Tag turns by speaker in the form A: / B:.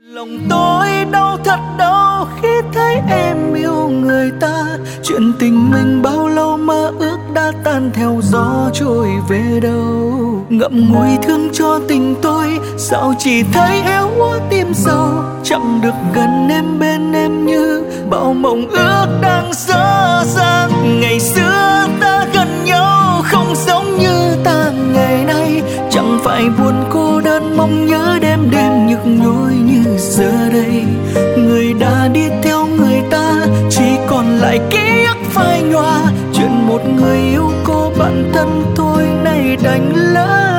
A: Lòng tôi đau thật đau khi thấy em yêu người ta. Chuyện tình mình bao lâu mơ ước đã tan theo gió trôi về đâu. Ngậm ngùi thương cho tình tôi, sao chỉ thấy héo úa tim sâu. Chẳng được gần em bên em như bao mộng ước đang dở dang. Ngày xưa ta gần nhau không giống như ta ngày nay. Chẳng phải buồn cô đơn mong nhớ đêm đêm nhức nhối như giờ đây. Người đã đi theo người ta chỉ còn lại ký ức phai nhòa. Chuyện một người yêu cô bạn thân thôi nay đành lỡ.